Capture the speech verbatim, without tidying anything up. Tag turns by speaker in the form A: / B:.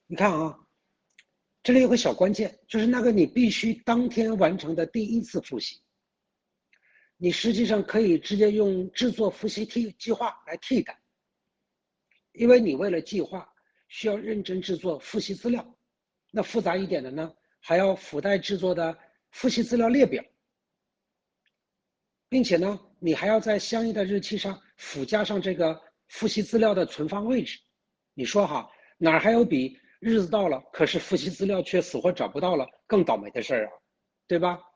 A: 你看啊，这里有个小关键，就是那个你必须当天完成的第一次复习，你实际上可以直接用制作复习替计划来替代，因为你为了计划需要认真制作复习资料，那复杂一点的呢，还要附带制作的复习资料列表，并且呢，你还要在相应的日期上附加上这个复习资料的存放位置。你说哈，哪儿还有比日子到了，可是复习资料却死活找不到了更倒霉的事儿啊，对吧？